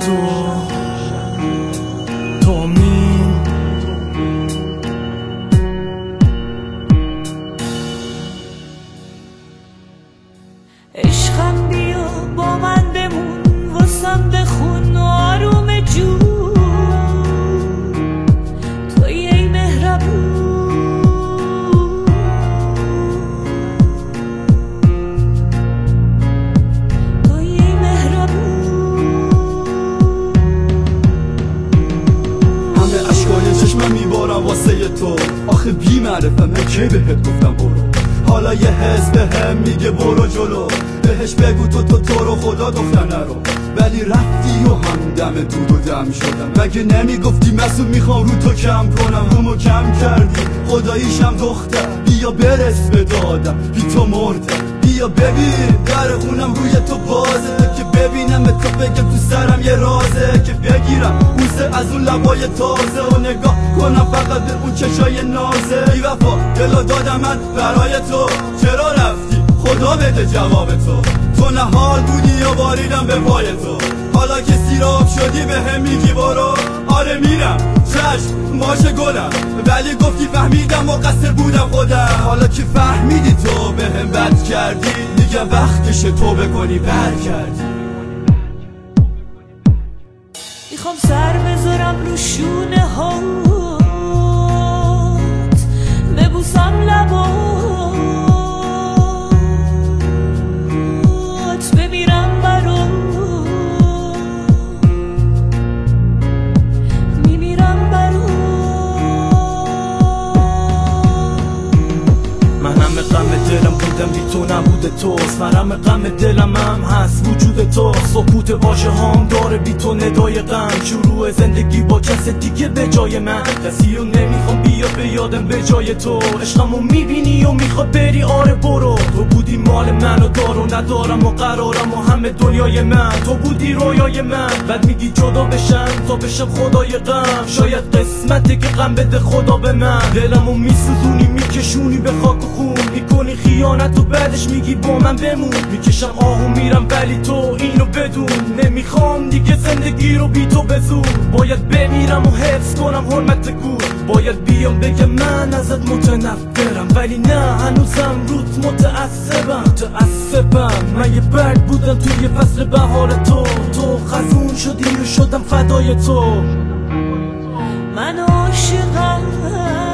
تو امین. عشقم بیا با من بمون، واسم بخون آروم جون، توی ای مهربون، توی ای مهربون. همه اشکای چشمم میبارم واسه تو، آخه بی معرفم من که بهت گفتم برو، حالا یه حس بهم میگه برو جلو، بهش بگو تو رو خدا دختر نرو، ولی رفتی و همدم دود و دم شدم. مگه نمیگفتی مسئول میخوام رو تو کم کنم، رومو کم کردی خداییشم دختر، بیا برس به دادم بی تو مردم، بیا ببین در خونم روی تو بازه، که ببینم تو بگم تو سرم یه رازه، که بگیرم بوسه از اون لبای تازه و نگاه کنم فقط به اون چشای نازه. بی وفا دلو دادم من برای تو، چرا رفتی خدا بده جواب تو نهال بودی یا باریدم به پای تو، حالا که سیراب شدی به هم میگی برو. آره میرم چشم باشه گلم، ولی گفتی فهمیدم مقصر بودم خودم، حالا که فهمیدی تو به هم بد کردی، دیگه وقتش توبه کنی برگردی. میخوام سر بذارم رو شونه هات، ببوسم لبات، بمیرم برات، میمیرم برات. من همه غم دلم بودم بی تو نبوده توست، من همه غم دلم هم هست وجود تو، سکوت واژه هام داره بی تو ندای غم، شروع زندگی با کس دیگه به جای من، کسی رو نمیخوام بیاد به یادم به جای تو، عشقمو میبینی و میخواد بری آره برو، تو بودی مال من و دار و ندارم و قرارم و همه دنیای من، تو بودی رویای من، بعد میگی جدا بشم تا بشم خدای غم، شاید قسمته که غم بده خدا به من، دلمو میسوزونی میکشونی به خاک و خون، میکنی خیانت و بعدش میگی با من بمون، میکشم آهو میرم ولی تو اینو بدون، نمیخوام دیگه زندگی رو بی تو به زور، باید بمیرم و حفظ کنم حرمت گور، باید بیام بگم من ازت متنفرم، ولی نه هنوزم روت متعصبم، من یه برگ بودم توی یه فصل بهار تو خزون شدی و شدم فدای تو. من عاشقم